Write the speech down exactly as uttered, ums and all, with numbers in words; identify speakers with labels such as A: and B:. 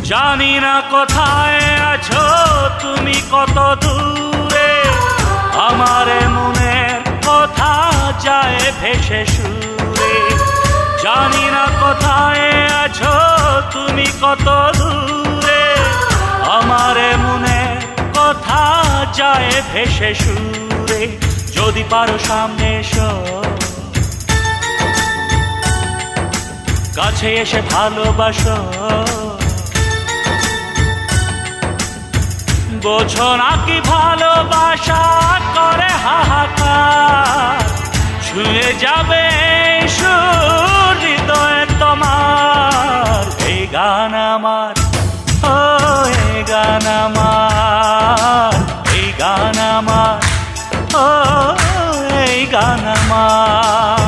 A: জানি না কোথায় আছো তুমি, কত দূরে আমার মনের কথা যায় ভেসে সুরে। জানি না কোথায় আছো তুমি, কত দূরে আমার মনের কথা যায় ভেসে সুরে। যদি পারো সামনে এসো, কাছে এসে ভালোবাসো। বোঝো নাকি ভালোবাসা করে হাহাকার, ছুঁয়ে যাবে সুর হৃদয়ে তোমার। এই গান আমার, ও এই গান আমার, এই গান আমার, ও এই গান আমার।